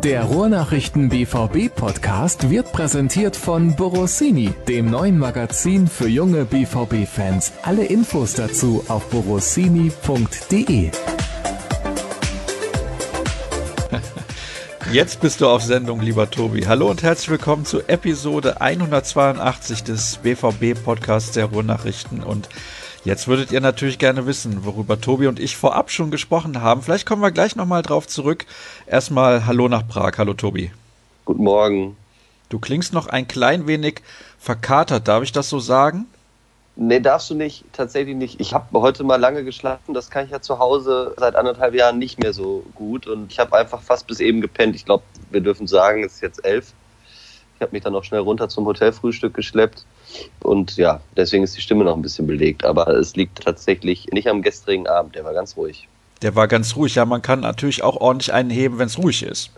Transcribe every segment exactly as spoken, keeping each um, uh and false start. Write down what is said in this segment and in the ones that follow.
Der Ruhrnachrichten B V B-Podcast wird präsentiert von Borossini, dem neuen Magazin für junge B V B-Fans. Alle Infos dazu auf borossini punkt de. Jetzt bist du auf Sendung, lieber Tobi. Hallo und herzlich willkommen zu Episode hundertzweiundachtzig des B V B-Podcasts der Ruhrnachrichten. Und jetzt würdet ihr natürlich gerne wissen, worüber Tobi und ich vorab schon gesprochen haben. Vielleicht kommen wir gleich nochmal drauf zurück. Erstmal Hallo nach Prag. Hallo Tobi. Guten Morgen. Du klingst noch ein klein wenig verkatert, darf ich das so sagen? Nee, darfst du nicht, tatsächlich nicht. Ich habe heute mal lange geschlafen, das kann ich ja zu Hause seit anderthalb Jahren nicht mehr so gut. Und ich habe einfach fast bis eben gepennt. Ich glaube, wir dürfen sagen, es ist jetzt elf. Ich habe mich dann noch schnell runter zum Hotelfrühstück geschleppt. Und ja, deswegen ist die Stimme noch ein bisschen belegt. Aber es liegt tatsächlich nicht am gestrigen Abend, der war ganz ruhig. Der war ganz ruhig. Ja, man kann natürlich auch ordentlich einen heben, wenn es ruhig ist.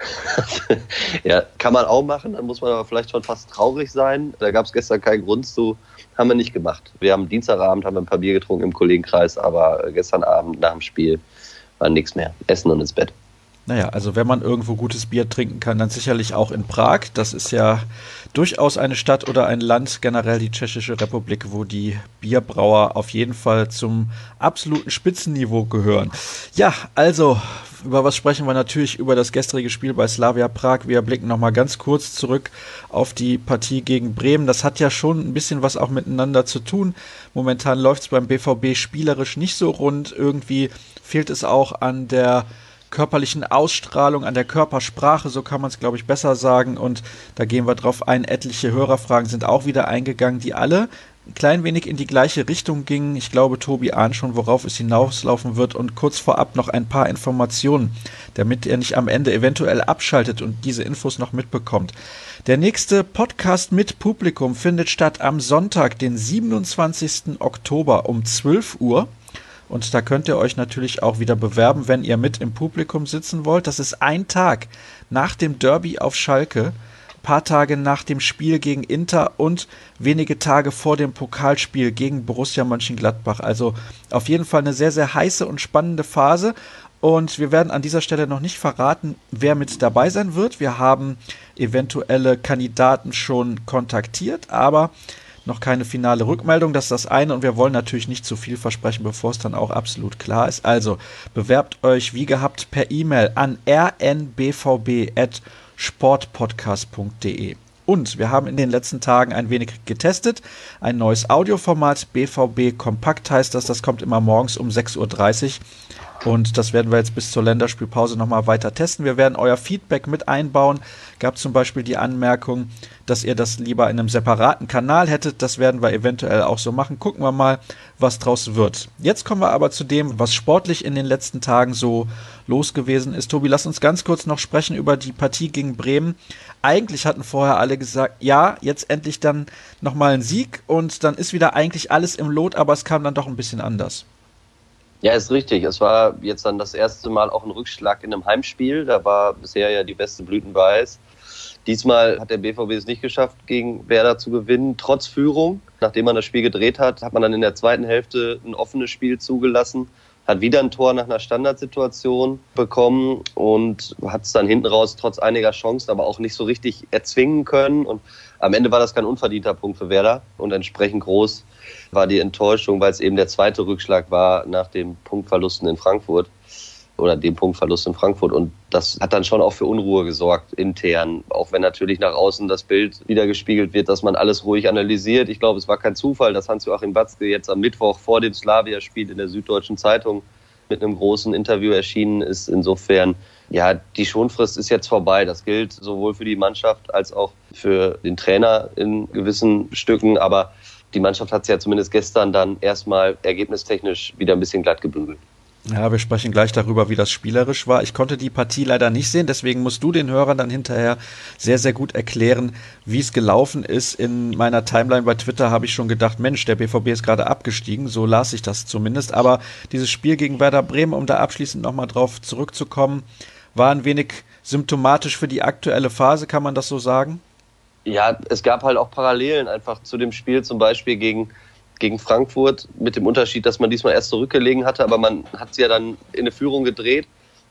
Ja, kann man auch machen, dann muss man aber vielleicht schon fast traurig sein. Da gab es gestern keinen Grund zu, haben wir nicht gemacht. Wir haben Dienstagabend, haben wir ein paar Bier getrunken im Kollegenkreis, aber gestern Abend nach dem Spiel war nichts mehr. Essen und ins Bett. Naja, also wenn man irgendwo gutes Bier trinken kann, dann sicherlich auch in Prag. Das ist ja durchaus eine Stadt oder ein Land, generell die Tschechische Republik, wo die Bierbrauer auf jeden Fall zum absoluten Spitzenniveau gehören. Ja, also über was sprechen wir? Natürlich über das gestrige Spiel bei Slavia Prag. Wir blicken nochmal ganz kurz zurück auf die Partie gegen Bremen. Das hat ja schon ein bisschen was auch miteinander zu tun. Momentan läuft es beim B V B spielerisch nicht so rund. Irgendwie fehlt es auch an der körperlichen Ausstrahlung, an der Körpersprache, so kann man es, glaube ich, besser sagen. Und da gehen wir drauf ein. Etliche Hörerfragen sind auch wieder eingegangen, die alle ein klein wenig in die gleiche Richtung gingen. Ich glaube, Tobi ahnt schon, worauf es hinauslaufen wird. Und kurz vorab noch ein paar Informationen, damit er nicht am Ende eventuell abschaltet und diese Infos noch mitbekommt. Der nächste Podcast mit Publikum findet statt am Sonntag, den siebenundzwanzigsten Oktober um zwölf Uhr. Und da könnt ihr euch natürlich auch wieder bewerben, wenn ihr mit im Publikum sitzen wollt. Das ist ein Tag nach dem Derby auf Schalke, ein paar Tage nach dem Spiel gegen Inter und wenige Tage vor dem Pokalspiel gegen Borussia Mönchengladbach. Also auf jeden Fall eine sehr, sehr heiße und spannende Phase. Und wir werden an dieser Stelle noch nicht verraten, wer mit dabei sein wird. Wir haben eventuelle Kandidaten schon kontaktiert, aber noch keine finale Rückmeldung, das ist das eine, und wir wollen natürlich nicht zu viel versprechen, bevor es dann auch absolut klar ist. Also bewerbt euch wie gehabt per E-Mail an r n b v b at sportpodcast punkt de. Und wir haben in den letzten Tagen ein wenig getestet, ein neues Audioformat, B V B Kompakt heißt das, das kommt immer morgens um sechs Uhr dreißig. Und das werden wir jetzt bis zur Länderspielpause nochmal weiter testen. Wir werden euer Feedback mit einbauen. Gab zum Beispiel die Anmerkung, dass ihr das lieber in einem separaten Kanal hättet. Das werden wir eventuell auch so machen. Gucken wir mal, was draus wird. Jetzt kommen wir aber zu dem, was sportlich in den letzten Tagen so los gewesen ist. Tobi, lass uns ganz kurz noch sprechen über die Partie gegen Bremen. Eigentlich hatten vorher alle gesagt, ja, jetzt endlich dann nochmal ein Sieg und dann ist wieder eigentlich alles im Lot, aber es kam dann doch ein bisschen anders. Ja, ist richtig. Es war jetzt dann das erste Mal auch ein Rückschlag in einem Heimspiel. Da war bisher ja die Weste blütenweiß. Diesmal hat der B V B es nicht geschafft, gegen Werder zu gewinnen, trotz Führung. Nachdem man das Spiel gedreht hat, hat man dann in der zweiten Hälfte ein offenes Spiel zugelassen, hat wieder ein Tor nach einer Standardsituation bekommen und hat es dann hinten raus trotz einiger Chancen aber auch nicht so richtig erzwingen können. Und am Ende war das kein unverdienter Punkt für Werder und entsprechend groß war die Enttäuschung, weil es eben der zweite Rückschlag war nach den Punktverlusten in Frankfurt oder dem Punktverlust in Frankfurt. Und das hat dann schon auch für Unruhe gesorgt intern, auch wenn natürlich nach außen das Bild wieder gespiegelt wird, dass man alles ruhig analysiert. Ich glaube, es war kein Zufall, dass Hans-Joachim Watzke jetzt am Mittwoch vor dem Slavia-Spiel in der Süddeutschen Zeitung mit einem großen Interview erschienen ist. Insofern, ja, die Schonfrist ist jetzt vorbei. Das gilt sowohl für die Mannschaft als auch für den Trainer in gewissen Stücken. Aber die Mannschaft hat es ja zumindest gestern dann erstmal ergebnistechnisch wieder ein bisschen glatt gebügelt. Ja, wir sprechen gleich darüber, wie das spielerisch war. Ich konnte die Partie leider nicht sehen, deswegen musst du den Hörern dann hinterher sehr, sehr gut erklären, wie es gelaufen ist. In meiner Timeline bei Twitter habe ich schon gedacht, Mensch, der B V B ist gerade abgestiegen, so las ich das zumindest. Aber dieses Spiel gegen Werder Bremen, um da abschließend nochmal drauf zurückzukommen, war ein wenig symptomatisch für die aktuelle Phase, kann man das so sagen? Ja, es gab halt auch Parallelen einfach zu dem Spiel, zum Beispiel gegen gegen Frankfurt, mit dem Unterschied, dass man diesmal erst zurückgelegen hatte, aber man hat sie ja dann in eine Führung gedreht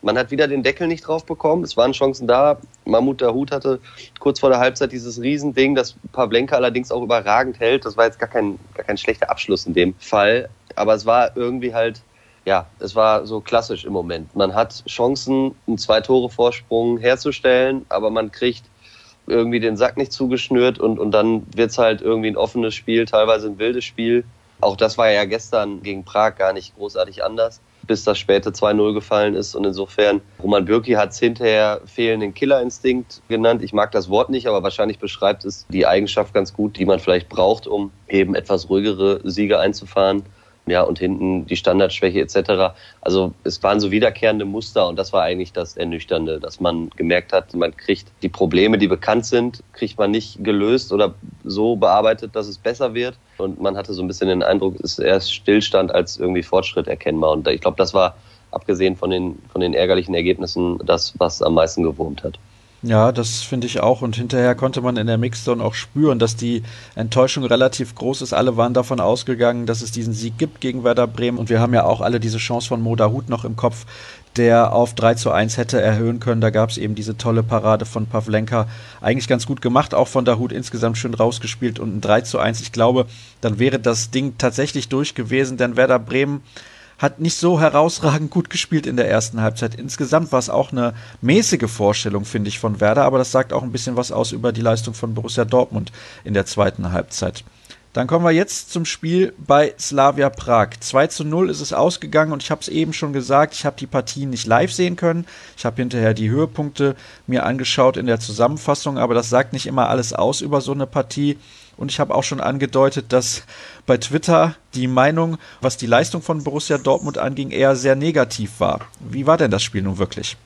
Man hat wieder den Deckel nicht drauf bekommen. Es waren Chancen da. Mahmut Dahoud hatte kurz vor der Halbzeit dieses Riesending, das Pavlenka allerdings auch überragend hält. Das war jetzt gar kein, gar kein schlechter Abschluss in dem Fall. Aber es war irgendwie halt, ja, es war so klassisch im Moment. Man hat Chancen, einen Zwei-Tore-Vorsprung herzustellen, aber man kriegt irgendwie den Sack nicht zugeschnürt und, und dann wird es halt irgendwie ein offenes Spiel, teilweise ein wildes Spiel. Auch das war ja gestern gegen Prag gar nicht großartig anders, bis das späte zwei null gefallen ist. Und insofern, Roman Bürki hat es hinterher fehlenden Killerinstinkt genannt. Ich mag das Wort nicht, aber wahrscheinlich beschreibt es die Eigenschaft ganz gut, die man vielleicht braucht, um eben etwas ruhigere Siege einzufahren. Ja, und hinten die Standardschwäche et cetera. Also es waren so wiederkehrende Muster und das war eigentlich das Ernüchternde, dass man gemerkt hat, man kriegt die Probleme, die bekannt sind, kriegt man nicht gelöst oder so bearbeitet, dass es besser wird. Und man hatte so ein bisschen den Eindruck, es ist erst Stillstand als irgendwie Fortschritt erkennbar. Und ich glaube, das war, abgesehen von den, von den ärgerlichen Ergebnissen, das, was am meisten gewurmt hat. Ja, das finde ich auch. Und hinterher konnte man in der Mixzone auch spüren, dass die Enttäuschung relativ groß ist. Alle waren davon ausgegangen, dass es diesen Sieg gibt gegen Werder Bremen. Und wir haben ja auch alle diese Chance von Mo Dahoud noch im Kopf, der auf drei zu eins hätte erhöhen können. Da gab es eben diese tolle Parade von Pavlenka. Eigentlich ganz gut gemacht, auch von Dahoud insgesamt schön rausgespielt. Und ein drei zu eins, ich glaube, dann wäre das Ding tatsächlich durch gewesen, denn Werder Bremen hat nicht so herausragend gut gespielt in der ersten Halbzeit. Insgesamt war es auch eine mäßige Vorstellung, finde ich, von Werder, aber das sagt auch ein bisschen was aus über die Leistung von Borussia Dortmund in der zweiten Halbzeit. Dann kommen wir jetzt zum Spiel bei Slavia Prag. zwei zu null ist es ausgegangen und ich habe es eben schon gesagt, ich habe die Partie nicht live sehen können. Ich habe hinterher die Höhepunkte mir angeschaut in der Zusammenfassung, aber das sagt nicht immer alles aus über so eine Partie. Und ich habe auch schon angedeutet, dass bei Twitter die Meinung, was die Leistung von Borussia Dortmund anging, eher sehr negativ war. Wie war denn das Spiel nun wirklich?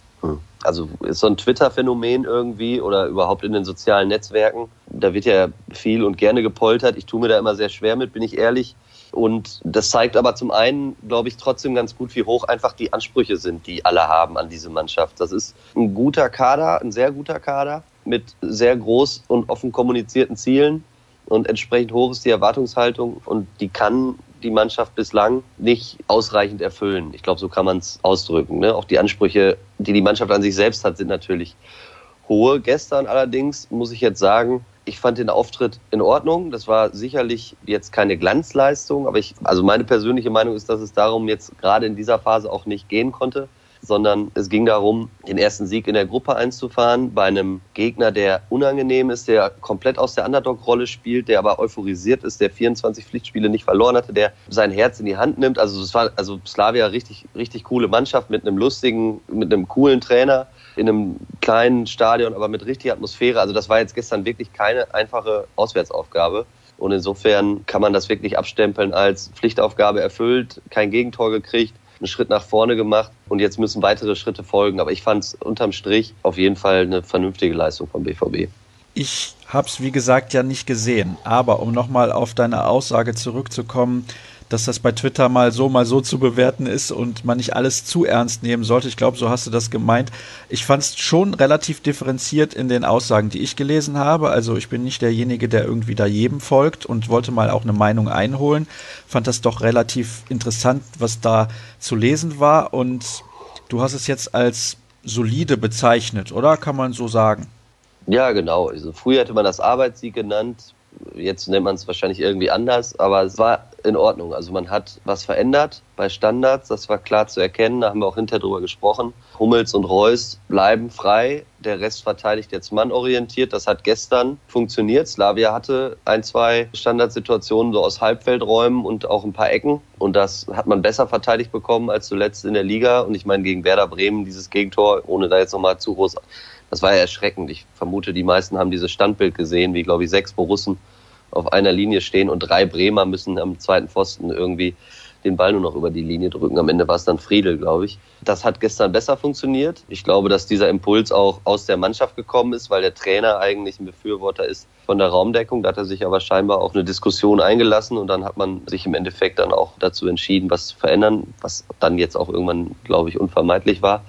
Also ist so ein Twitter-Phänomen irgendwie oder überhaupt in den sozialen Netzwerken. Da wird ja viel und gerne gepoltert. Ich tue mir da immer sehr schwer mit, bin ich ehrlich. Und das zeigt aber zum einen, glaube ich, trotzdem ganz gut, wie hoch einfach die Ansprüche sind, die alle haben an diese Mannschaft. Das ist ein guter Kader, ein sehr guter Kader mit sehr groß und offen kommunizierten Zielen. Und entsprechend hoch ist die Erwartungshaltung und die kann die Mannschaft bislang nicht ausreichend erfüllen. Ich glaube, so kann man es ausdrücken. Ne? Auch die Ansprüche, die die Mannschaft an sich selbst hat, sind natürlich hohe. Gestern allerdings muss ich jetzt sagen, ich fand den Auftritt in Ordnung. Das war sicherlich jetzt keine Glanzleistung, aber ich, also meine persönliche Meinung ist, dass es darum jetzt gerade in dieser Phase auch nicht gehen konnte, sondern es ging darum, den ersten Sieg in der Gruppe einzufahren bei einem Gegner, der unangenehm ist, der komplett aus der Underdog-Rolle spielt, der aber euphorisiert ist, der vierundzwanzig Pflichtspiele nicht verloren hatte, der sein Herz in die Hand nimmt. Also es war also Slavia richtig richtig coole Mannschaft mit einem lustigen, mit einem coolen Trainer in einem kleinen Stadion, aber mit richtiger Atmosphäre. Also das war jetzt gestern wirklich keine einfache Auswärtsaufgabe. Und insofern kann man das wirklich abstempeln als Pflichtaufgabe erfüllt, kein Gegentor gekriegt, einen Schritt nach vorne gemacht und jetzt müssen weitere Schritte folgen. Aber ich fand es unterm Strich auf jeden Fall eine vernünftige Leistung vom B V B. Ich habe es, wie gesagt, ja nicht gesehen. Aber um nochmal auf deine Aussage zurückzukommen, dass das bei Twitter mal so, mal so zu bewerten ist und man nicht alles zu ernst nehmen sollte. Ich glaube, so hast du das gemeint. Ich fand es schon relativ differenziert in den Aussagen, die ich gelesen habe. Also ich bin nicht derjenige, der irgendwie da jedem folgt und wollte mal auch eine Meinung einholen. Fand das doch relativ interessant, was da zu lesen war. Und du hast es jetzt als solide bezeichnet, oder? Kann man so sagen? Ja, genau. Also früher hätte man das Arbeitssieg genannt. Jetzt nennt man es wahrscheinlich irgendwie anders, aber es war in Ordnung. Also man hat was verändert bei Standards, das war klar zu erkennen, da haben wir auch hinterher drüber gesprochen. Hummels und Reus bleiben frei, der Rest verteidigt jetzt mannorientiert. Das hat gestern funktioniert. Slavia hatte ein, zwei Standardsituationen so aus Halbfeldräumen und auch ein paar Ecken und das hat man besser verteidigt bekommen als zuletzt in der Liga. Und ich meine, gegen Werder Bremen dieses Gegentor, ohne da jetzt nochmal zu groß... Das war ja erschreckend. Ich vermute, die meisten haben dieses Standbild gesehen, wie, glaube ich, sechs Borussen auf einer Linie stehen und drei Bremer müssen am zweiten Pfosten irgendwie den Ball nur noch über die Linie drücken. Am Ende war es dann Friedel, glaube ich. Das hat gestern besser funktioniert. Ich glaube, dass dieser Impuls auch aus der Mannschaft gekommen ist, weil der Trainer eigentlich ein Befürworter ist von der Raumdeckung. Da hat er sich aber scheinbar auf eine Diskussion eingelassen und dann hat man sich im Endeffekt dann auch dazu entschieden, was zu verändern, was dann jetzt auch irgendwann, glaube ich, unvermeidlich war.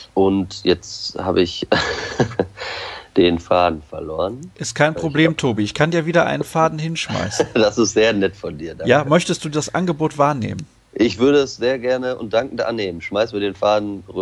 Und jetzt habe ich den Faden verloren. Ist kein Problem, Tobi. Ich kann dir wieder einen Faden hinschmeißen. Das ist sehr nett von dir. Danke. Ja, möchtest du das Angebot wahrnehmen? Ich würde es sehr gerne und dankend annehmen. Schmeiß mir den Faden rüber.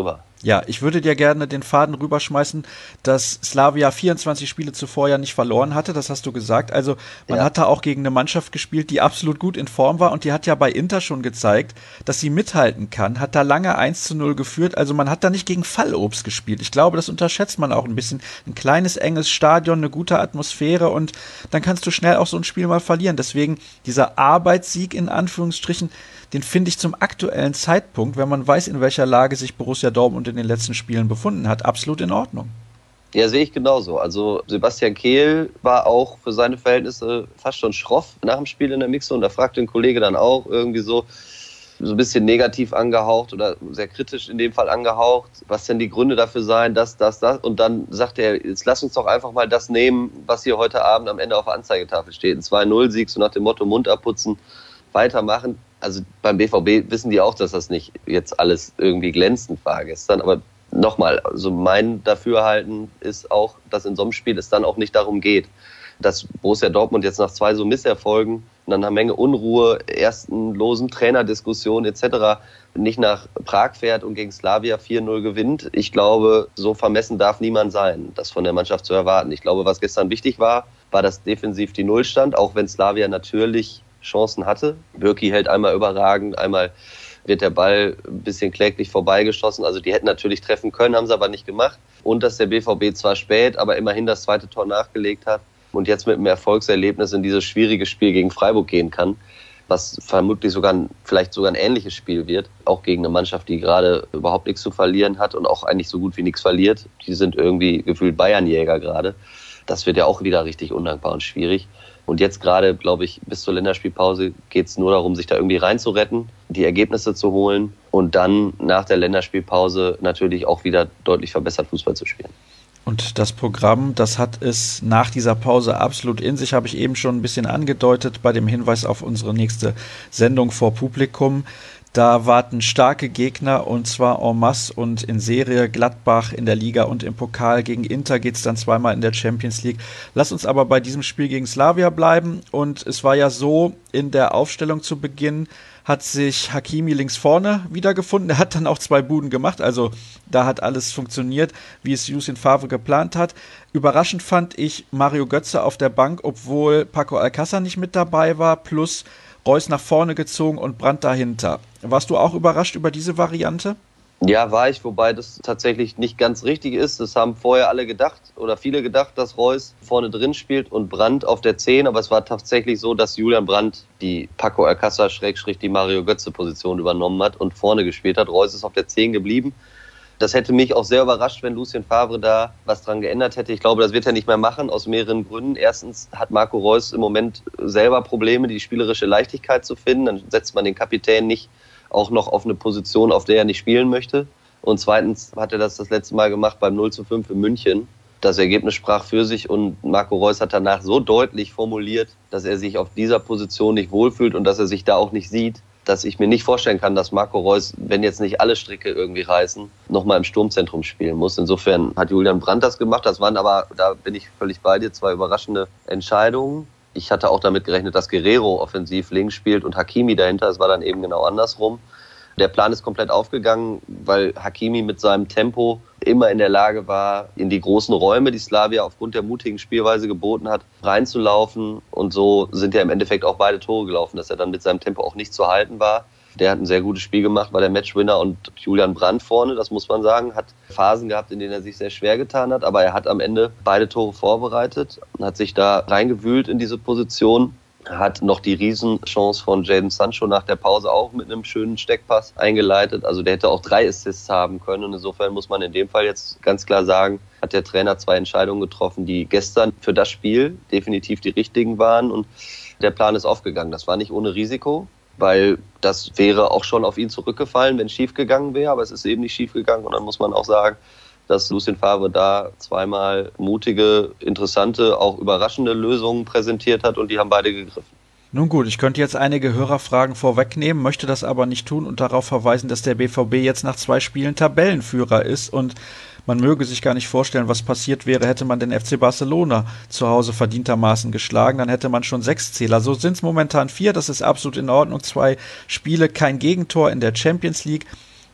Ja, ich würde dir gerne den Faden rüberschmeißen, dass Slavia vierundzwanzig Spiele zuvor ja nicht verloren hatte, das hast du gesagt. Also man Ja. hat da auch gegen eine Mannschaft gespielt, die absolut gut in Form war und die hat ja bei Inter schon gezeigt, dass sie mithalten kann, hat da lange eins zu null geführt, also man hat da nicht gegen Fallobst gespielt. Ich glaube, das unterschätzt man auch ein bisschen. Ein kleines, enges Stadion, eine gute Atmosphäre und dann kannst du schnell auch so ein Spiel mal verlieren. Deswegen dieser Arbeitssieg in Anführungsstrichen, den finde ich zum aktuellen Zeitpunkt, wenn man weiß, in welcher Lage sich Borussia Dortmund in den letzten Spielen befunden hat, absolut in Ordnung. Ja, sehe ich genauso. Also Sebastian Kehl war auch für seine Verhältnisse fast schon schroff nach dem Spiel in der Mixzone. Da fragte ein Kollege dann auch irgendwie so, so ein bisschen negativ angehaucht oder sehr kritisch in dem Fall angehaucht, was denn die Gründe dafür seien, das, das, das. Und dann sagte er, jetzt lass uns doch einfach mal das nehmen, was hier heute Abend am Ende auf der Anzeigetafel steht. Ein zwei null Sieg, so nach dem Motto Mund abputzen, weitermachen. Also beim B V B wissen die auch, dass das nicht jetzt alles irgendwie glänzend war gestern. Aber nochmal, also mein Dafürhalten ist auch, dass in so einem Spiel es dann auch nicht darum geht, dass Borussia Dortmund jetzt nach zwei so Misserfolgen und dann einer Menge Unruhe, ersten losen Trainerdiskussionen et cetera nicht nach Prag fährt und gegen Slavia vier null gewinnt. Ich glaube, so vermessen darf niemand sein, das von der Mannschaft zu erwarten. Ich glaube, was gestern wichtig war, war, dass defensiv die Null stand, auch wenn Slavia natürlich Chancen hatte. Bürki hält einmal überragend, einmal wird der Ball ein bisschen kläglich vorbeigeschossen. Also die hätten natürlich treffen können, haben sie aber nicht gemacht. Und dass der B V B zwar spät, aber immerhin das zweite Tor nachgelegt hat und jetzt mit einem Erfolgserlebnis in dieses schwierige Spiel gegen Freiburg gehen kann, was vermutlich sogar ein, vielleicht sogar ein ähnliches Spiel wird, auch gegen eine Mannschaft, die gerade überhaupt nichts zu verlieren hat und auch eigentlich so gut wie nichts verliert. Die sind irgendwie gefühlt Bayernjäger gerade. Das wird ja auch wieder richtig undankbar und schwierig. Und jetzt gerade, glaube ich, bis zur Länderspielpause geht es nur darum, sich da irgendwie reinzuretten, die Ergebnisse zu holen und dann nach der Länderspielpause natürlich auch wieder deutlich verbessert Fußball zu spielen. Und das Programm, das hat es nach dieser Pause absolut in sich, habe ich eben schon ein bisschen angedeutet bei dem Hinweis auf unsere nächste Sendung vor Publikum. Da warten starke Gegner und zwar en masse und in Serie. Gladbach in der Liga und im Pokal. Gegen Inter geht es dann zweimal in der Champions League. Lass uns aber bei diesem Spiel gegen Slavia bleiben. Und es war ja so, in der Aufstellung zu Beginn hat sich Hakimi links vorne wiedergefunden. Er hat dann auch zwei Buden gemacht. Also da hat alles funktioniert, wie es Lucien Favre geplant hat. Überraschend fand ich Mario Götze auf der Bank, obwohl Paco Alcácer nicht mit dabei war, plus Reus nach vorne gezogen und Brandt dahinter. Warst du auch überrascht über diese Variante? Ja, war ich, wobei das tatsächlich nicht ganz richtig ist. Das haben vorher alle gedacht oder viele gedacht, dass Reus vorne drin spielt und Brandt auf der zehn. Aber es war tatsächlich so, dass Julian Brandt die Paco Alcácer Schrägstrich die Mario Götze Position übernommen hat und vorne gespielt hat. Reus ist auf der zehn geblieben. Das hätte mich auch sehr überrascht, wenn Lucien Favre da was dran geändert hätte. Ich glaube, das wird er nicht mehr machen, aus mehreren Gründen. Erstens hat Marco Reus im Moment selber Probleme, die spielerische Leichtigkeit zu finden. Dann setzt man den Kapitän nicht auch noch auf eine Position, auf der er nicht spielen möchte. Und zweitens hat er das das letzte Mal gemacht beim null zu fünf in München. Das Ergebnis sprach für sich und Marco Reus hat danach so deutlich formuliert, dass er sich auf dieser Position nicht wohlfühlt und dass er sich da auch nicht sieht, dass ich mir nicht vorstellen kann, dass Marco Reus, wenn jetzt nicht alle Stricke irgendwie reißen, nochmal im Sturmzentrum spielen muss. Insofern hat Julian Brandt das gemacht. Das waren aber, da bin ich völlig bei dir, zwei überraschende Entscheidungen. Ich hatte auch damit gerechnet, dass Guerrero offensiv links spielt und Hakimi dahinter. Es war dann eben genau andersrum. Der Plan ist komplett aufgegangen, weil Hakimi mit seinem Tempo immer in der Lage war, in die großen Räume, die Slavia aufgrund der mutigen Spielweise geboten hat, reinzulaufen. Und so sind ja im Endeffekt auch beide Tore gelaufen, dass er dann mit seinem Tempo auch nicht zu halten war. Der hat ein sehr gutes Spiel gemacht, war der Matchwinner und Julian Brandt vorne, das muss man sagen, hat Phasen gehabt, in denen er sich sehr schwer getan hat, aber er hat am Ende beide Tore vorbereitet und hat sich da reingewühlt in diese Position. Hat noch die Riesenchance von Jadon Sancho nach der Pause auch mit einem schönen Steckpass eingeleitet. Also der hätte auch drei Assists haben können. Und insofern muss man in dem Fall jetzt ganz klar sagen, hat der Trainer zwei Entscheidungen getroffen, die gestern für das Spiel definitiv die richtigen waren. Und der Plan ist aufgegangen. Das war nicht ohne Risiko, weil das wäre auch schon auf ihn zurückgefallen, wenn es schief gegangen wäre. Aber es ist eben nicht schief gegangen. Und dann muss man auch sagen, dass Lucien Favre da zweimal mutige, interessante, auch überraschende Lösungen präsentiert hat und die haben beide gegriffen. Nun gut, ich könnte jetzt einige Hörerfragen vorwegnehmen, möchte das aber nicht tun und darauf verweisen, dass der B V B jetzt nach zwei Spielen Tabellenführer ist und man möge sich gar nicht vorstellen, was passiert wäre, hätte man den F C Barcelona zu Hause verdientermaßen geschlagen, dann hätte man schon sechs Zähler. So sind es momentan vier, das ist absolut in Ordnung. Zwei Spiele, kein Gegentor in der Champions League.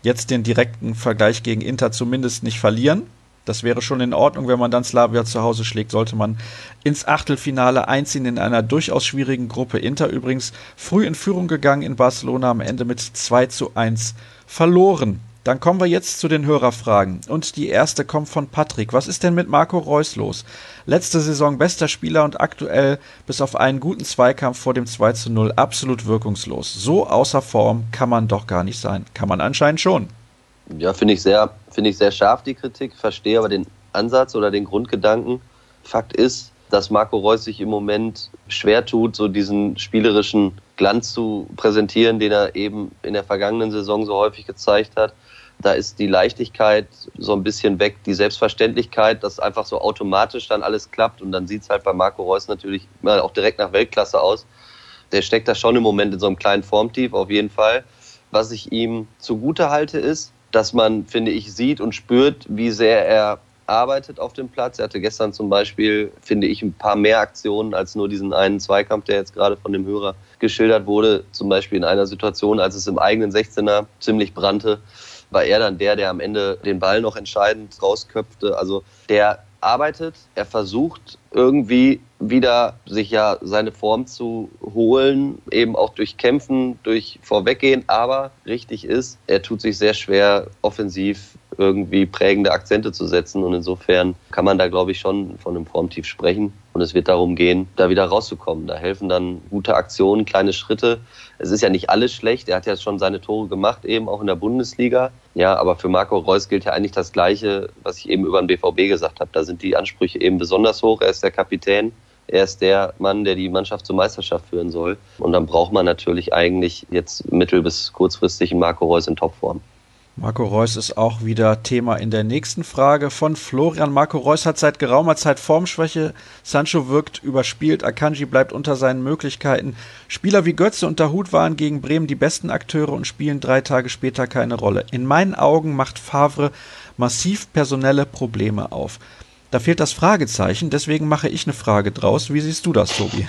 jetzt den direkten Vergleich gegen Inter zumindest nicht verlieren. Das wäre schon in Ordnung, wenn man dann Slavia zu Hause schlägt, sollte man ins Achtelfinale einziehen in einer durchaus schwierigen Gruppe. Inter übrigens früh in Führung gegangen in Barcelona, am Ende mit zwei zu eins verloren. Dann kommen wir jetzt zu den Hörerfragen. Und die erste kommt von Patrick. Was ist denn mit Marco Reus los? Letzte Saison bester Spieler und aktuell bis auf einen guten Zweikampf vor dem zwei zu null absolut wirkungslos. So außer Form kann man doch gar nicht sein. Kann man anscheinend schon. Ja, finde ich sehr, finde ich sehr scharf, die Kritik. Verstehe aber den Ansatz oder den Grundgedanken. Fakt ist, dass Marco Reus sich im Moment schwer tut, so diesen spielerischen Glanz zu präsentieren, den er eben in der vergangenen Saison so häufig gezeigt hat. Da ist die Leichtigkeit so ein bisschen weg, die Selbstverständlichkeit, dass einfach so automatisch dann alles klappt. Und dann sieht es halt bei Marco Reus natürlich auch direkt nach Weltklasse aus. Der steckt da schon im Moment in so einem kleinen Formtief, auf jeden Fall. Was ich ihm zugute halte, ist, dass man, finde ich, sieht und spürt, wie sehr er arbeitet auf dem Platz. Er hatte gestern zum Beispiel, finde ich, ein paar mehr Aktionen als nur diesen einen Zweikampf, der jetzt gerade von dem Hörer geschildert wurde. Zum Beispiel in einer Situation, als es im eigenen sechzehner ziemlich brannte, war er dann der, der am Ende den Ball noch entscheidend rausköpfte. Also der arbeitet, er versucht irgendwie wieder sich ja seine Form zu holen, eben auch durch Kämpfen, durch Vorweggehen, aber richtig ist, er tut sich sehr schwer, offensiv irgendwie prägende Akzente zu setzen und insofern kann man da, glaube ich, schon von einem Formtief sprechen und es wird darum gehen, da wieder rauszukommen. Da helfen dann gute Aktionen, kleine Schritte. Es ist ja nicht alles schlecht, er hat ja schon seine Tore gemacht, eben auch in der Bundesliga. Ja, aber für Marco Reus gilt ja eigentlich das Gleiche, was ich eben über den B V B gesagt habe. Da sind die Ansprüche eben besonders hoch, er ist der Kapitän. Er ist der Mann, der die Mannschaft zur Meisterschaft führen soll. Und dann braucht man natürlich eigentlich jetzt mittel- bis kurzfristig einen Marco Reus in Topform. Marco Reus ist auch wieder Thema in der nächsten Frage von Florian. Marco Reus hat seit geraumer Zeit Formschwäche. Sancho wirkt überspielt. Akanji bleibt unter seinen Möglichkeiten. Spieler wie Götze und Dahoud waren gegen Bremen die besten Akteure und spielen drei Tage später keine Rolle. In meinen Augen macht Favre massiv personelle Probleme auf. Da fehlt das Fragezeichen, deswegen mache ich eine Frage draus. Wie siehst du das, Tobi?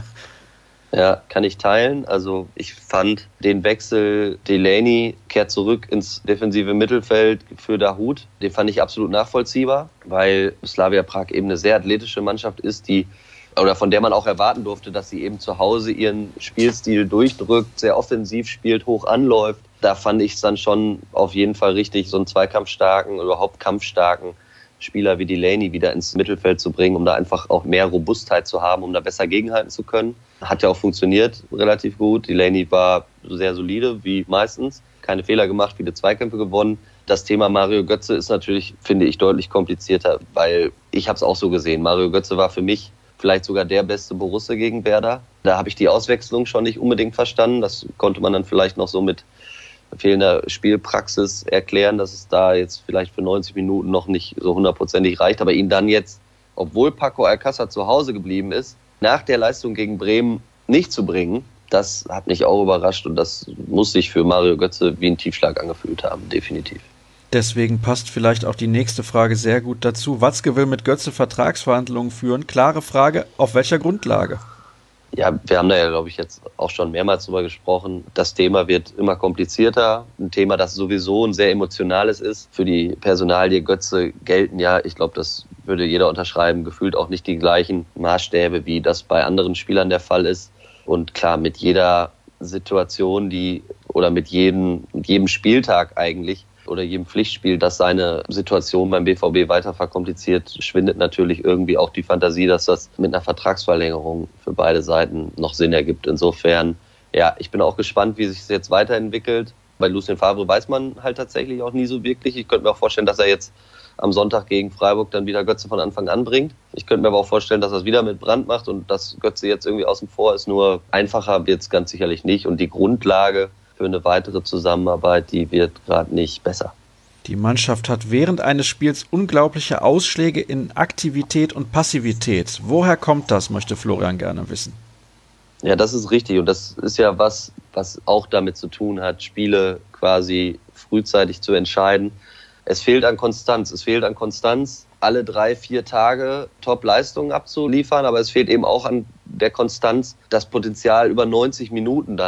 Ja, kann ich teilen. Also ich fand den Wechsel, Delaney kehrt zurück ins defensive Mittelfeld für Dahoud. Den fand ich absolut nachvollziehbar, weil Slavia Prag eben eine sehr athletische Mannschaft ist, die oder von der man auch erwarten durfte, dass sie eben zu Hause ihren Spielstil durchdrückt, sehr offensiv spielt, hoch anläuft. Da fand ich es dann schon auf jeden Fall richtig, so einen zweikampfstarken oder überhaupt kampfstarken Spieler wie Delaney wieder ins Mittelfeld zu bringen, um da einfach auch mehr Robustheit zu haben, um da besser gegenhalten zu können. Hat ja auch funktioniert, relativ gut. Delaney war sehr solide, wie meistens. Keine Fehler gemacht, viele Zweikämpfe gewonnen. Das Thema Mario Götze ist natürlich, finde ich, deutlich komplizierter, weil ich habe es auch so gesehen. Mario Götze war für mich vielleicht sogar der beste Borusse gegen Werder. Da habe ich die Auswechslung schon nicht unbedingt verstanden. Das konnte man dann vielleicht noch so mit fehlender Spielpraxis erklären, dass es da jetzt vielleicht für neunzig Minuten noch nicht so hundertprozentig reicht, aber ihn dann jetzt, obwohl Paco Alcácer zu Hause geblieben ist, nach der Leistung gegen Bremen nicht zu bringen, das hat mich auch überrascht und das muss sich für Mario Götze wie ein Tiefschlag angefühlt haben, definitiv. Deswegen passt vielleicht auch die nächste Frage sehr gut dazu. Watzke will mit Götze Vertragsverhandlungen führen. Klare Frage, auf welcher Grundlage? Ja, wir haben da ja, glaube ich, jetzt auch schon mehrmals drüber gesprochen. Das Thema wird immer komplizierter. Ein Thema, das sowieso ein sehr emotionales ist. Für die Personalie Götze gelten ja, ich glaube, das würde jeder unterschreiben, gefühlt auch nicht die gleichen Maßstäbe, wie das bei anderen Spielern der Fall ist. Und klar, mit jeder Situation, die oder mit jedem, mit jedem Spieltag eigentlich oder jedem Pflichtspiel, das seine Situation beim B V B weiter verkompliziert, schwindet natürlich irgendwie auch die Fantasie, dass das mit einer Vertragsverlängerung für beide Seiten noch Sinn ergibt. Insofern, ja, ich bin auch gespannt, wie sich es jetzt weiterentwickelt. Bei Lucien Favre weiß man halt tatsächlich auch nie so wirklich. Ich könnte mir auch vorstellen, dass er jetzt am Sonntag gegen Freiburg dann wieder Götze von Anfang an bringt. Ich könnte mir aber auch vorstellen, dass er es wieder mit Brandt macht und dass Götze jetzt irgendwie außen vor ist. Nur einfacher wird es ganz sicherlich nicht. Und die Grundlage für eine weitere Zusammenarbeit, die wird gerade nicht besser. Die Mannschaft hat während eines Spiels unglaubliche Ausschläge in Aktivität und Passivität. Woher kommt das, möchte Florian gerne wissen. Ja, das ist richtig und das ist ja was, was auch damit zu tun hat, Spiele quasi frühzeitig zu entscheiden. Es fehlt an Konstanz, es fehlt an Konstanz, alle drei, vier Tage Top-Leistungen abzuliefern, aber es fehlt eben auch an der Konstanz, das Potenzial über neunzig Minuten dann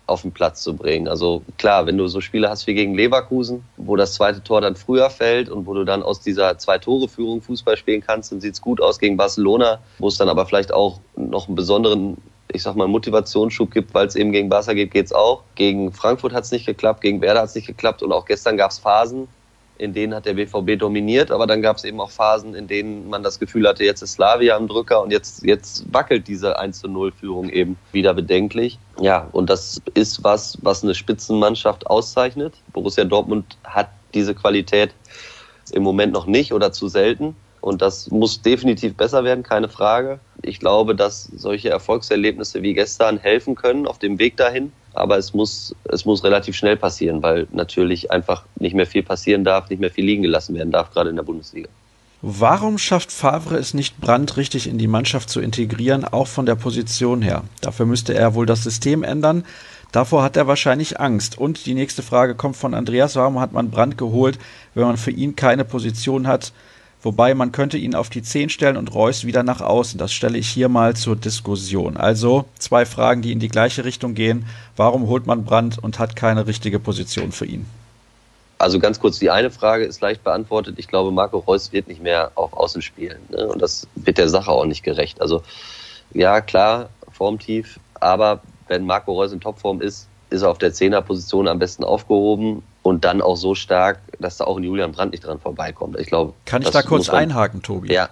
auf den Platz zu bringen. Also klar, wenn du so Spiele hast wie gegen Leverkusen, wo das zweite Tor dann früher fällt und wo du dann aus dieser Zwei-Tore-Führung Fußball spielen kannst, dann sieht es gut aus gegen Barcelona, wo es dann aber vielleicht auch noch einen besonderen, ich sag mal, Motivationsschub gibt, weil es eben gegen Barca geht, geht's auch. Gegen Frankfurt hat es nicht geklappt, gegen Werder hat es nicht geklappt und auch gestern gab es Phasen, in denen hat der B V B dominiert, aber dann gab es eben auch Phasen, in denen man das Gefühl hatte, jetzt ist Slavia am Drücker und jetzt, jetzt wackelt diese eins zu null Führung eben wieder bedenklich. Ja, und das ist was, was eine Spitzenmannschaft auszeichnet. Borussia Dortmund hat diese Qualität im Moment noch nicht oder zu selten. Und das muss definitiv besser werden, keine Frage. Ich glaube, dass solche Erfolgserlebnisse wie gestern helfen können auf dem Weg dahin. Aber es muss, es muss relativ schnell passieren, weil natürlich einfach nicht mehr viel passieren darf, nicht mehr viel liegen gelassen werden darf, gerade in der Bundesliga. Warum schafft Favre es nicht, Brandt richtig in die Mannschaft zu integrieren, auch von der Position her? Dafür müsste er wohl das System ändern. Davor hat er wahrscheinlich Angst. Und die nächste Frage kommt von Andreas. Warum hat man Brandt geholt, wenn man für ihn keine Position hat? Wobei man könnte ihn auf die zehn stellen und Reus wieder nach außen. Das stelle ich hier mal zur Diskussion. Also zwei Fragen, die in die gleiche Richtung gehen. Warum holt man Brandt und hat keine richtige Position für ihn? Also ganz kurz, die eine Frage ist leicht beantwortet. Ich glaube, Marco Reus wird nicht mehr auf Außen spielen. Ne? Und das wird der Sache auch nicht gerecht. Also ja, klar, formtief. Aber wenn Marco Reus in Topform ist, ist er auf der Zehnerposition am besten aufgehoben. Und dann auch so stark, dass da auch ein Julian Brandt nicht dran vorbeikommt. Ich glaube, kann ich da kurz einhaken, Tobi? Ja.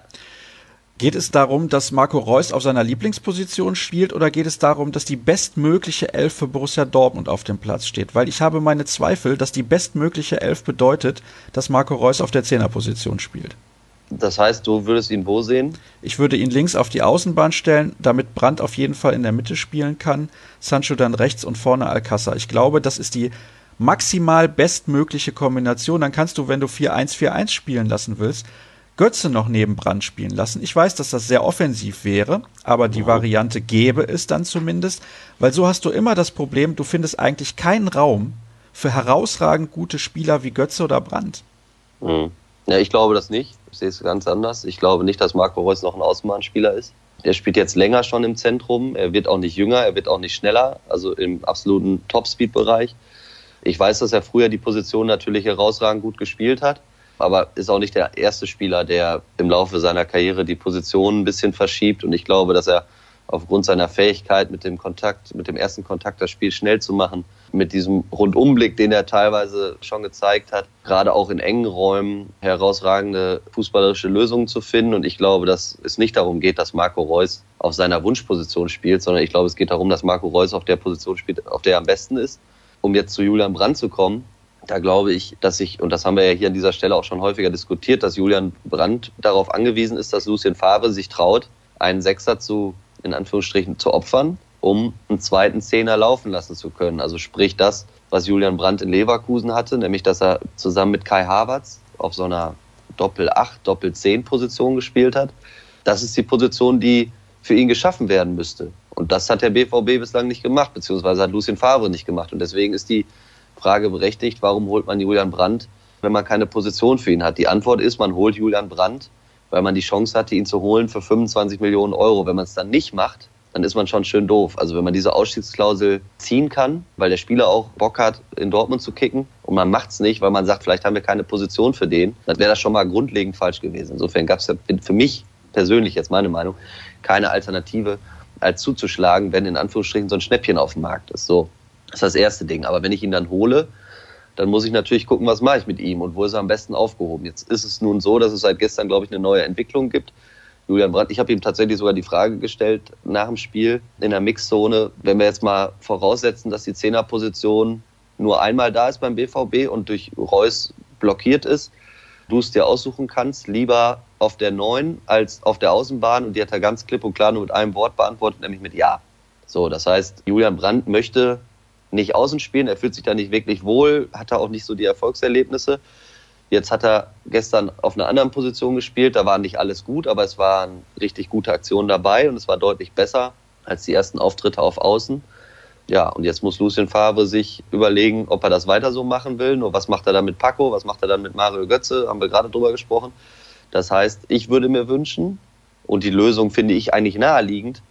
Geht es darum, dass Marco Reus auf seiner Lieblingsposition spielt oder geht es darum, dass die bestmögliche Elf für Borussia Dortmund auf dem Platz steht? Weil ich habe meine Zweifel, dass die bestmögliche Elf bedeutet, dass Marco Reus auf der Zehnerposition spielt. Das heißt, du würdest ihn wo sehen? Ich würde ihn links auf die Außenbahn stellen, damit Brandt auf jeden Fall in der Mitte spielen kann, Sancho dann rechts und vorne Alcázar. Ich glaube, das ist die maximal bestmögliche Kombination. Dann kannst du, wenn du vier eins vier eins spielen lassen willst, Götze noch neben Brandt spielen lassen. Ich weiß, dass das sehr offensiv wäre, aber die Variante gäbe es dann zumindest, weil so hast du immer das Problem, du findest eigentlich keinen Raum für herausragend gute Spieler wie Götze oder Brandt. Mhm. Ja, ich glaube das nicht. Ich sehe es ganz anders. Ich glaube nicht, dass Marco Reus noch ein Außenbahnspieler ist. Er spielt jetzt länger schon im Zentrum. Er wird auch nicht jünger, er wird auch nicht schneller, also im absoluten Top-Speed-Bereich. Ich weiß, dass er früher die Position natürlich herausragend gut gespielt hat, aber ist auch nicht der erste Spieler, der im Laufe seiner Karriere die Position ein bisschen verschiebt. Und ich glaube, dass er aufgrund seiner Fähigkeit, mit dem Kontakt, mit dem ersten Kontakt das Spiel schnell zu machen, mit diesem Rundumblick, den er teilweise schon gezeigt hat, gerade auch in engen Räumen herausragende fußballerische Lösungen zu finden. Und ich glaube, dass es nicht darum geht, dass Marco Reus auf seiner Wunschposition spielt, sondern ich glaube, es geht darum, dass Marco Reus auf der Position spielt, auf der er am besten ist. Um jetzt zu Julian Brandt zu kommen, da glaube ich, dass ich, und das haben wir ja hier an dieser Stelle auch schon häufiger diskutiert, dass Julian Brandt darauf angewiesen ist, dass Lucien Favre sich traut, einen Sechser zu, in Anführungsstrichen, zu opfern, um einen zweiten Zehner laufen lassen zu können. Also sprich das, was Julian Brandt in Leverkusen hatte, nämlich dass er zusammen mit Kai Havertz auf so einer Doppel-acht, Doppel-zehn-Position gespielt hat. Das ist die Position, die für ihn geschaffen werden müsste. Und das hat der B V B bislang nicht gemacht, beziehungsweise hat Lucien Favre nicht gemacht. Und deswegen ist die Frage berechtigt, warum holt man Julian Brandt, wenn man keine Position für ihn hat? Die Antwort ist, man holt Julian Brandt, weil man die Chance hatte, ihn zu holen für fünfundzwanzig Millionen Euro. Wenn man es dann nicht macht, dann ist man schon schön doof. Also wenn man diese Ausstiegsklausel ziehen kann, weil der Spieler auch Bock hat, in Dortmund zu kicken, und man macht es nicht, weil man sagt, vielleicht haben wir keine Position für den, dann wäre das schon mal grundlegend falsch gewesen. Insofern gab es ja für mich persönlich, jetzt meine Meinung, keine Alternative, als zuzuschlagen, wenn in Anführungsstrichen so ein Schnäppchen auf dem Markt ist. So, das ist das erste Ding. Aber wenn ich ihn dann hole, dann muss ich natürlich gucken, was mache ich mit ihm und wo ist er am besten aufgehoben. Jetzt ist es nun so, dass es seit gestern, glaube ich, eine neue Entwicklung gibt. Julian Brandt, ich habe ihm tatsächlich sogar die Frage gestellt nach dem Spiel in der Mixzone, wenn wir jetzt mal voraussetzen, dass die Zehnerposition nur einmal da ist beim B V B und durch Reus blockiert ist, du es dir aussuchen kannst, lieber auf der neun als auf der Außenbahn, und die hat er ganz klipp und klar nur mit einem Wort beantwortet, nämlich mit Ja. So, das heißt, Julian Brandt möchte nicht außen spielen, er fühlt sich da nicht wirklich wohl, hat da auch nicht so die Erfolgserlebnisse. Jetzt hat er gestern auf einer anderen Position gespielt, da war nicht alles gut, aber es waren richtig gute Aktionen dabei und es war deutlich besser als die ersten Auftritte auf Außen. Ja, und jetzt muss Lucien Favre sich überlegen, ob er das weiter so machen will. Nur was macht er dann mit Paco, was macht er dann mit Mario Götze, haben wir gerade drüber gesprochen. Das heißt, ich würde mir wünschen, und die Lösung finde ich eigentlich naheliegend,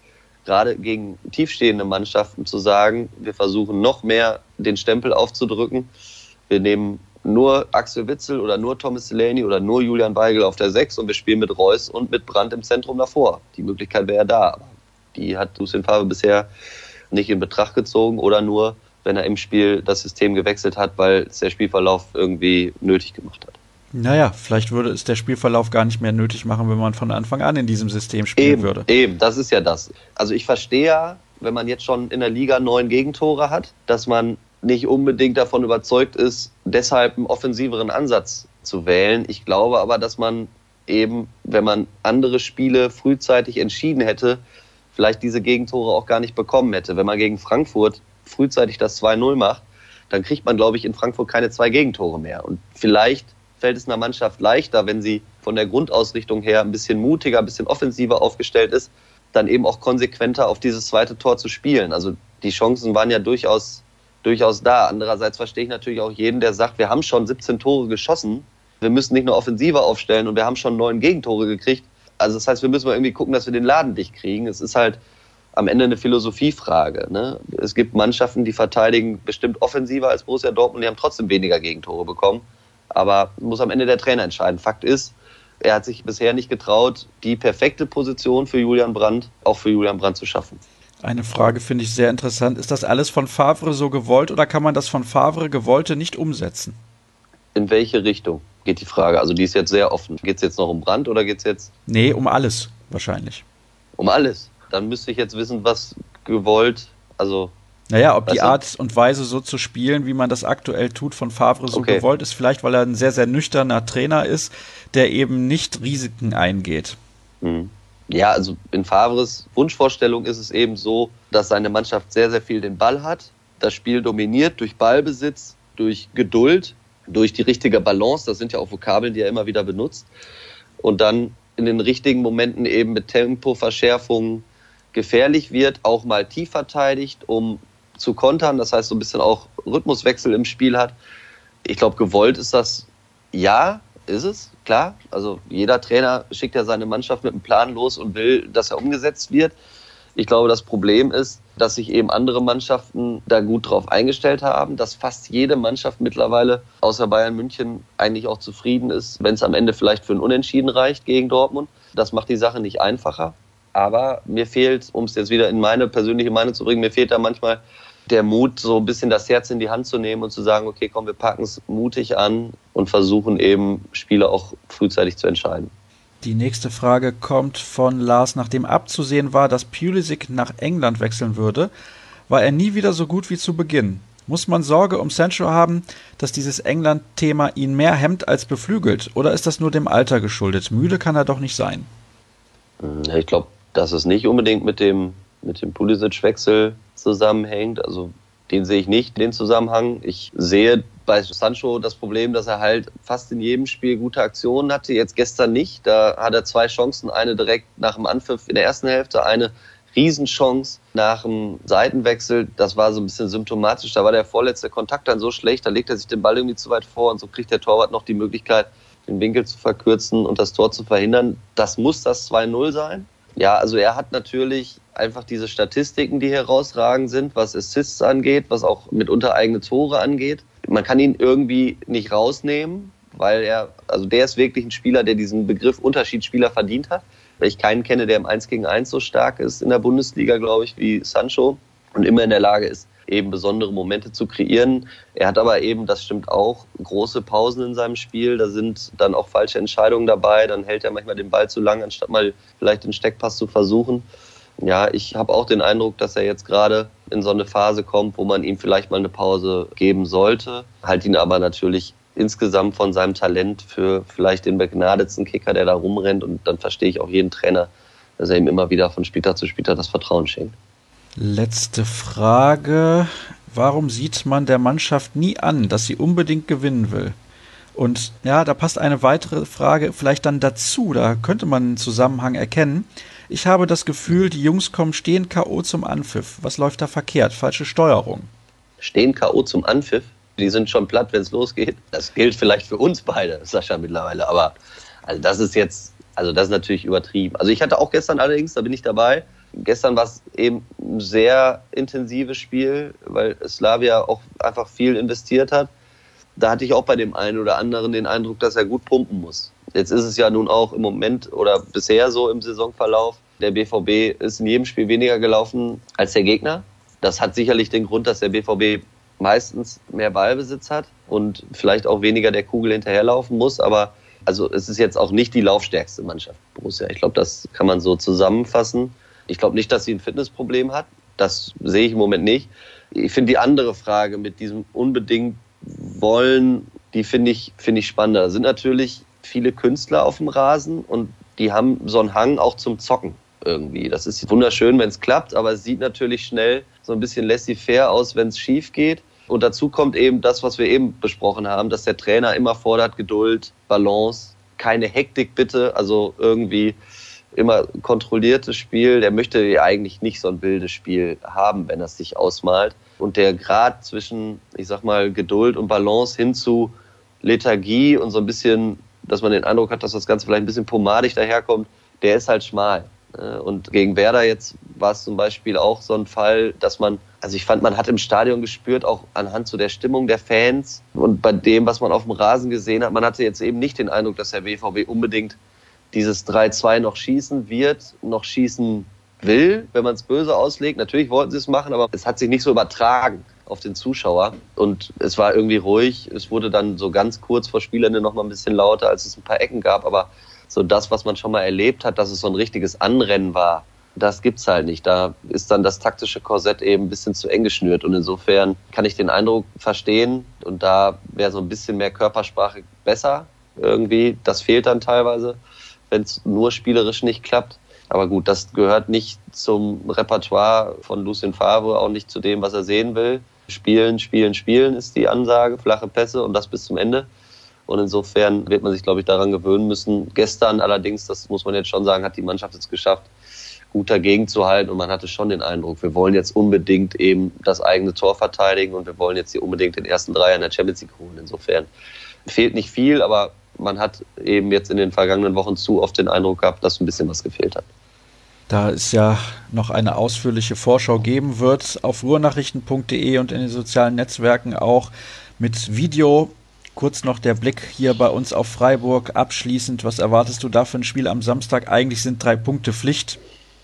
gerade gegen tiefstehende Mannschaften zu sagen, wir versuchen noch mehr den Stempel aufzudrücken. Wir nehmen nur Axel Witsel oder nur Thomas Delaney oder nur Julian Weigl auf der sechs und wir spielen mit Reus und mit Brandt im Zentrum davor. Die Möglichkeit wäre da, aber die hat Lucien Favre bisher nicht in Betracht gezogen oder nur, wenn er im Spiel das System gewechselt hat, weil es der Spielverlauf irgendwie nötig gemacht hat. Naja, vielleicht würde es der Spielverlauf gar nicht mehr nötig machen, wenn man von Anfang an in diesem System spielen eben, würde. Eben, das ist ja das. Also ich verstehe ja, wenn man jetzt schon in der Liga neun Gegentore hat, dass man nicht unbedingt davon überzeugt ist, deshalb einen offensiveren Ansatz zu wählen. Ich glaube aber, dass man eben, wenn man andere Spiele frühzeitig entschieden hätte, vielleicht diese Gegentore auch gar nicht bekommen hätte. Wenn man gegen Frankfurt frühzeitig das zwei null macht, dann kriegt man, glaube ich, in Frankfurt keine zwei Gegentore mehr. Und vielleicht fällt es einer Mannschaft leichter, wenn sie von der Grundausrichtung her ein bisschen mutiger, ein bisschen offensiver aufgestellt ist, dann eben auch konsequenter auf dieses zweite Tor zu spielen. Also die Chancen waren ja durchaus, durchaus da. Andererseits verstehe ich natürlich auch jeden, der sagt, wir haben schon siebzehn Tore geschossen, wir müssen nicht nur offensiver aufstellen und wir haben schon neun Gegentore gekriegt. Also das heißt, wir müssen mal irgendwie gucken, dass wir den Laden dicht kriegen. Es ist halt am Ende eine Philosophiefrage, ne? Es gibt Mannschaften, die verteidigen bestimmt offensiver als Borussia Dortmund, die haben trotzdem weniger Gegentore bekommen. Aber muss am Ende der Trainer entscheiden. Fakt ist, er hat sich bisher nicht getraut, die perfekte Position für Julian Brandt, auch für Julian Brandt zu schaffen. Eine Frage finde ich sehr interessant. Ist das alles von Favre so gewollt oder kann man das von Favre Gewollte nicht umsetzen? In welche Richtung geht die Frage? Also die ist jetzt sehr offen. Geht es jetzt noch um Brandt oder geht es jetzt? Nee, um alles wahrscheinlich. Um alles? Dann müsste ich jetzt wissen, was gewollt, also... Naja, ob die weißt du? Art und Weise so zu spielen, wie man das aktuell tut, von Favre so Okay. gewollt ist, vielleicht weil er ein sehr, sehr nüchterner Trainer ist, der eben nicht Risiken eingeht. Mhm. Ja, also in Favres Wunschvorstellung ist es eben so, dass seine Mannschaft sehr, sehr viel den Ball hat, das Spiel dominiert durch Ballbesitz, durch Geduld, durch die richtige Balance, das sind ja auch Vokabeln, die er immer wieder benutzt, und dann in den richtigen Momenten eben mit Tempoverschärfungen gefährlich wird, auch mal tief verteidigt, um zu kontern, das heißt so ein bisschen auch Rhythmuswechsel im Spiel hat. Ich glaube, gewollt ist das, ja, ist es, klar. Also jeder Trainer schickt ja seine Mannschaft mit einem Plan los und will, dass er umgesetzt wird. Ich glaube, das Problem ist, dass sich eben andere Mannschaften da gut drauf eingestellt haben, dass fast jede Mannschaft mittlerweile außer Bayern München eigentlich auch zufrieden ist, wenn es am Ende vielleicht für ein Unentschieden reicht gegen Dortmund. Das macht die Sache nicht einfacher. Aber mir fehlt, um es jetzt wieder in meine persönliche Meinung zu bringen, mir fehlt da manchmal der Mut, so ein bisschen das Herz in die Hand zu nehmen und zu sagen, okay, komm, wir packen es mutig an und versuchen eben, Spiele auch frühzeitig zu entscheiden. Die nächste Frage kommt von Lars. Nachdem abzusehen war, dass Pulisic nach England wechseln würde, war er nie wieder so gut wie zu Beginn. Muss man Sorge um Sancho haben, dass dieses England-Thema ihn mehr hemmt als beflügelt? Oder ist das nur dem Alter geschuldet? Müde kann er doch nicht sein. Ich glaube, dass es nicht unbedingt mit dem, mit dem Pulisic-Wechsel zusammenhängt. Also den sehe ich nicht, den Zusammenhang. Ich sehe bei Sancho das Problem, dass er halt fast in jedem Spiel gute Aktionen hatte. Jetzt gestern nicht. Da hat er zwei Chancen. Eine direkt nach dem Anpfiff in der ersten Hälfte, eine Riesenchance nach dem Seitenwechsel. Das war so ein bisschen symptomatisch. Da war der vorletzte Kontakt dann so schlecht. Da legt er sich den Ball irgendwie zu weit vor und so kriegt der Torwart noch die Möglichkeit, den Winkel zu verkürzen und das Tor zu verhindern. Das muss das zwei null sein. Ja, also er hat natürlich einfach diese Statistiken, die herausragend sind, was Assists angeht, was auch mitunter eigene Tore angeht. Man kann ihn irgendwie nicht rausnehmen, weil er, also der ist wirklich ein Spieler, der diesen Begriff Unterschiedsspieler verdient hat. Weil ich keinen kenne, der im eins gegen eins so stark ist in der Bundesliga, glaube ich, wie Sancho und immer in der Lage ist, eben besondere Momente zu kreieren. Er hat aber eben, das stimmt auch, große Pausen in seinem Spiel. Da sind dann auch falsche Entscheidungen dabei. Dann hält er manchmal den Ball zu lang, anstatt mal vielleicht den Steckpass zu versuchen. Ja, ich habe auch den Eindruck, dass er jetzt gerade in so eine Phase kommt, wo man ihm vielleicht mal eine Pause geben sollte. Halte ihn aber natürlich insgesamt von seinem Talent für vielleicht den begnadetsten Kicker, der da rumrennt. Und dann verstehe ich auch jeden Trainer, dass er ihm immer wieder von Spieltag zu Spieltag das Vertrauen schenkt. Letzte Frage. Warum sieht man der Mannschaft nie an, dass sie unbedingt gewinnen will? Und ja, da passt eine weitere Frage vielleicht dann dazu. Da könnte man einen Zusammenhang erkennen. Ich habe das Gefühl, die Jungs kommen stehen K O zum Anpfiff. Was läuft da verkehrt? Falsche Steuerung. Stehen K O zum Anpfiff? Die sind schon platt, wenn es losgeht. Das gilt vielleicht für uns beide, Sascha, mittlerweile. Aber also das ist jetzt, also das ist natürlich übertrieben. Also ich hatte auch gestern allerdings, da bin ich dabei, Gestern war es eben ein sehr intensives Spiel, weil Slavia auch einfach viel investiert hat. Da hatte ich auch bei dem einen oder anderen den Eindruck, dass er gut pumpen muss. Jetzt ist es ja nun auch im Moment oder bisher so im Saisonverlauf, der B V B ist in jedem Spiel weniger gelaufen als der Gegner. Das hat sicherlich den Grund, dass der B V B meistens mehr Ballbesitz hat und vielleicht auch weniger der Kugel hinterherlaufen muss. Aber also es ist jetzt auch nicht die laufstärkste Mannschaft, Borussia. Ich glaube, das kann man so zusammenfassen. Ich glaube nicht, dass sie ein Fitnessproblem hat. Das sehe ich im Moment nicht. Ich finde die andere Frage mit diesem unbedingt Wollen, die finde ich, finde ich spannender. Da sind natürlich viele Künstler auf dem Rasen und die haben so einen Hang auch zum Zocken irgendwie. Das ist wunderschön, wenn es klappt, aber es sieht natürlich schnell so ein bisschen laissez-faire aus, wenn es schief geht. Und dazu kommt eben das, was wir eben besprochen haben, dass der Trainer immer fordert, Geduld, Balance, keine Hektik bitte, also irgendwie immer kontrolliertes Spiel. Der möchte ja eigentlich nicht so ein wildes Spiel haben, wenn er es sich ausmalt. Und der Grad zwischen, ich sag mal, Geduld und Balance hin zu Lethargie und so ein bisschen, dass man den Eindruck hat, dass das Ganze vielleicht ein bisschen pomadig daherkommt, der ist halt schmal. Und gegen Werder jetzt war es zum Beispiel auch so ein Fall, dass man, also ich fand, man hat im Stadion gespürt, auch anhand so der Stimmung der Fans und bei dem, was man auf dem Rasen gesehen hat, man hatte jetzt eben nicht den Eindruck, dass der B V B unbedingt dieses drei zwei noch schießen wird, noch schießen will, wenn man es böse auslegt. Natürlich wollten sie es machen, aber es hat sich nicht so übertragen auf den Zuschauer und es war irgendwie ruhig. Es wurde dann so ganz kurz vor Spielende noch mal ein bisschen lauter, als es ein paar Ecken gab, aber so das, was man schon mal erlebt hat, dass es so ein richtiges Anrennen war, das gibt's halt nicht. Da ist dann das taktische Korsett eben ein bisschen zu eng geschnürt und insofern kann ich den Eindruck verstehen und da wäre so ein bisschen mehr Körpersprache besser irgendwie. Das fehlt dann teilweise, wenn es nur spielerisch nicht klappt. Aber gut, das gehört nicht zum Repertoire von Lucien Favre, auch nicht zu dem, was er sehen will. Spielen, spielen, spielen ist die Ansage, flache Pässe und das bis zum Ende. Und insofern wird man sich, glaube ich, daran gewöhnen müssen. Gestern allerdings, das muss man jetzt schon sagen, hat die Mannschaft es geschafft, gut dagegen zu halten. Und man hatte schon den Eindruck, wir wollen jetzt unbedingt eben das eigene Tor verteidigen und wir wollen jetzt hier unbedingt den ersten Dreier in der Champions League holen. Insofern fehlt nicht viel, aber man hat eben jetzt in den vergangenen Wochen zu oft den Eindruck gehabt, dass ein bisschen was gefehlt hat. Da es ja noch eine ausführliche Vorschau geben wird, auf ruhrnachrichten punkt de und in den sozialen Netzwerken auch mit Video. Kurz noch der Blick hier bei uns auf Freiburg. Abschließend, was erwartest du da für ein Spiel am Samstag? Eigentlich sind drei Punkte Pflicht.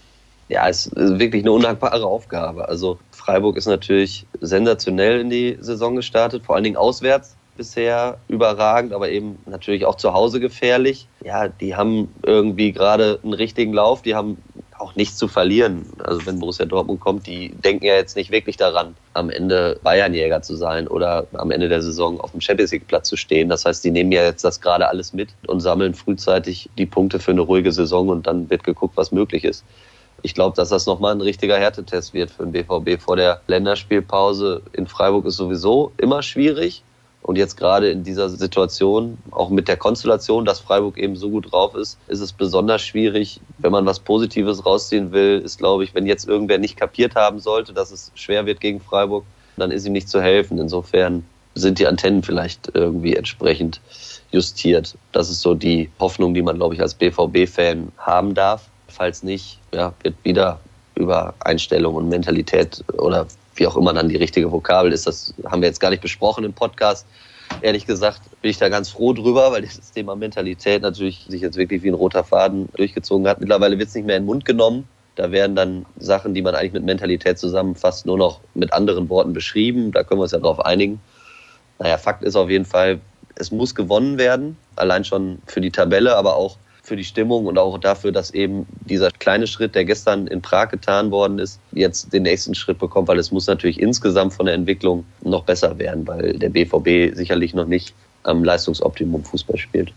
Ja, es ist wirklich eine undankbare Aufgabe. Also Freiburg ist natürlich sensationell in die Saison gestartet, vor allen Dingen auswärts bisher überragend, aber eben natürlich auch zu Hause gefährlich. Ja, die haben irgendwie gerade einen richtigen Lauf, die haben auch nichts zu verlieren. Also wenn Borussia Dortmund kommt, die denken ja jetzt nicht wirklich daran, am Ende Bayernjäger zu sein oder am Ende der Saison auf dem Champions-League-Platz zu stehen. Das heißt, die nehmen ja jetzt das gerade alles mit und sammeln frühzeitig die Punkte für eine ruhige Saison und dann wird geguckt, was möglich ist. Ich glaube, dass das nochmal ein richtiger Härtetest wird für den B V B vor der Länderspielpause. In Freiburg ist sowieso immer schwierig. Und jetzt gerade in dieser Situation, auch mit der Konstellation, dass Freiburg eben so gut drauf ist, ist es besonders schwierig. Wenn man was Positives rausziehen will, ist, glaube ich, wenn jetzt irgendwer nicht kapiert haben sollte, dass es schwer wird gegen Freiburg, dann ist ihm nicht zu helfen. Insofern sind die Antennen vielleicht irgendwie entsprechend justiert. Das ist so die Hoffnung, die man, glaube ich, als B V B-Fan haben darf. Falls nicht, ja, wird wieder über Einstellung und Mentalität oder wie auch immer dann die richtige Vokabel ist, das haben wir jetzt gar nicht besprochen im Podcast. Ehrlich gesagt bin ich da ganz froh drüber, weil das Thema Mentalität natürlich sich jetzt wirklich wie ein roter Faden durchgezogen hat. Mittlerweile wird es nicht mehr in den Mund genommen. Da werden dann Sachen, die man eigentlich mit Mentalität zusammenfasst, nur noch mit anderen Worten beschrieben. Da können wir uns ja drauf einigen. Naja, Fakt ist auf jeden Fall, es muss gewonnen werden. Allein schon für die Tabelle, aber auch für die Stimmung und auch dafür, dass eben dieser kleine Schritt, der gestern in Prag getan worden ist, jetzt den nächsten Schritt bekommt, weil es muss natürlich insgesamt von der Entwicklung noch besser werden, weil der B V B sicherlich noch nicht am Leistungsoptimum Fußball spielt.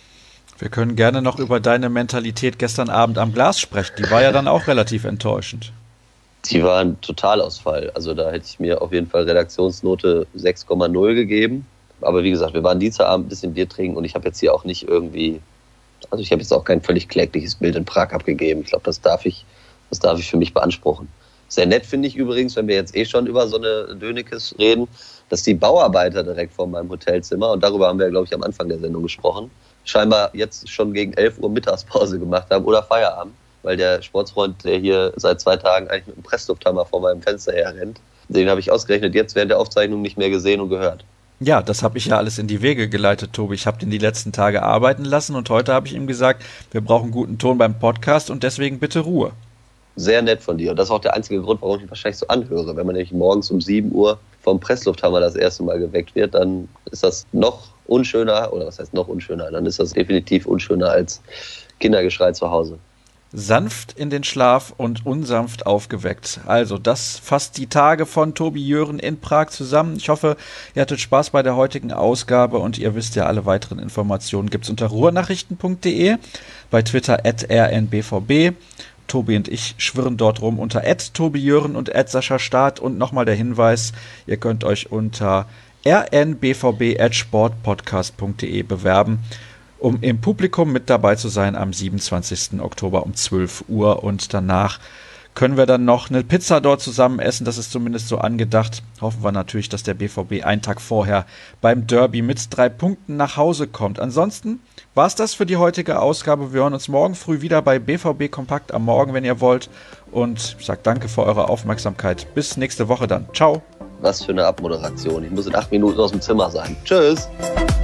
Wir können gerne noch über deine Mentalität gestern Abend am Glas sprechen. Die war ja dann auch relativ enttäuschend. Die war ein Totalausfall. Also da hätte ich mir auf jeden Fall Redaktionsnote sechs Komma null gegeben. Aber wie gesagt, wir waren Dienstagabend ein bisschen Bier trinken und ich habe jetzt hier auch nicht irgendwie Also ich habe jetzt auch kein völlig klägliches Bild in Prag abgegeben. Ich glaube, das darf ich, das darf ich für mich beanspruchen. Sehr nett finde ich übrigens, wenn wir jetzt eh schon über so eine Dönekes reden, dass die Bauarbeiter direkt vor meinem Hotelzimmer, und darüber haben wir, glaube ich, am Anfang der Sendung gesprochen, scheinbar jetzt schon gegen elf Uhr Mittagspause gemacht haben oder Feierabend. weil der Sportsfreund, der hier seit zwei Tagen eigentlich mit einem Presslufthammer vor meinem Fenster herrennt, den habe ich ausgerechnet jetzt während der Aufzeichnung nicht mehr gesehen und gehört. Ja, das habe ich ja alles in die Wege geleitet, Tobi. Ich habe den die letzten Tage arbeiten lassen und heute habe ich ihm gesagt, wir brauchen guten Ton beim Podcast und deswegen bitte Ruhe. Sehr nett von dir. Und das ist auch der einzige Grund, warum ich mich wahrscheinlich so anhöre. Wenn man nämlich morgens um sieben Uhr vom Presslufthammer das erste Mal geweckt wird, dann ist das noch unschöner, oder was heißt noch unschöner, dann ist das definitiv unschöner als Kindergeschrei zu Hause. Sanft in den Schlaf und unsanft aufgeweckt. Also das fasst die Tage von Tobi Jören in Prag zusammen. Ich hoffe, ihr hattet Spaß bei der heutigen Ausgabe und ihr wisst ja, alle weiteren Informationen gibt es unter ruhrnachrichten punkt de, bei Twitter at r n b v b. Tobi und ich schwirren dort rum unter at Tobi Jören und at Sascha Staat und nochmal der Hinweis, ihr könnt euch unter r n b v b at sportpodcast punkt de bewerben, um im Publikum mit dabei zu sein am siebenundzwanzigsten Oktober um zwölf Uhr und danach können wir dann noch eine Pizza dort zusammen essen, das ist zumindest so angedacht. Hoffen wir natürlich, dass der B V B einen Tag vorher beim Derby mit drei Punkten nach Hause kommt. Ansonsten war es das für die heutige Ausgabe. Wir hören uns morgen früh wieder bei B V B Kompakt am Morgen, wenn ihr wollt. Und ich sage danke für eure Aufmerksamkeit. Bis nächste Woche dann. Ciao. Was für eine Abmoderation. Ich muss in acht Minuten aus dem Zimmer sein. Tschüss.